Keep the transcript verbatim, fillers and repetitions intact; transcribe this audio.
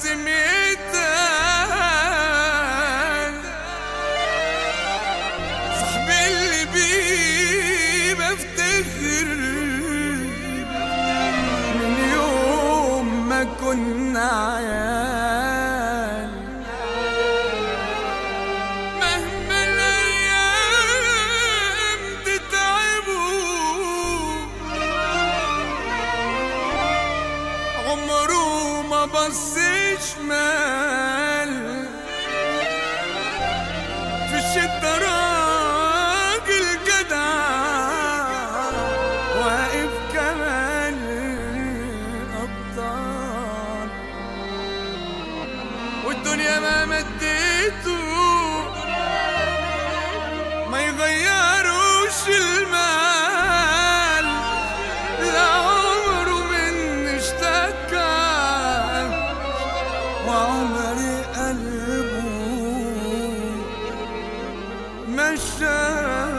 سميتك صاحبي اللي بيه بفتخر من يوم ما كنا عيال. مهما الايام تتعبوا عمره ما بص شمال. في الشدة راجل جدع واقف كمان الأبطال. والدنيا ما مديته ما يغيروش المال. لا عمره مني اشتكى وعمري قلبه مشى.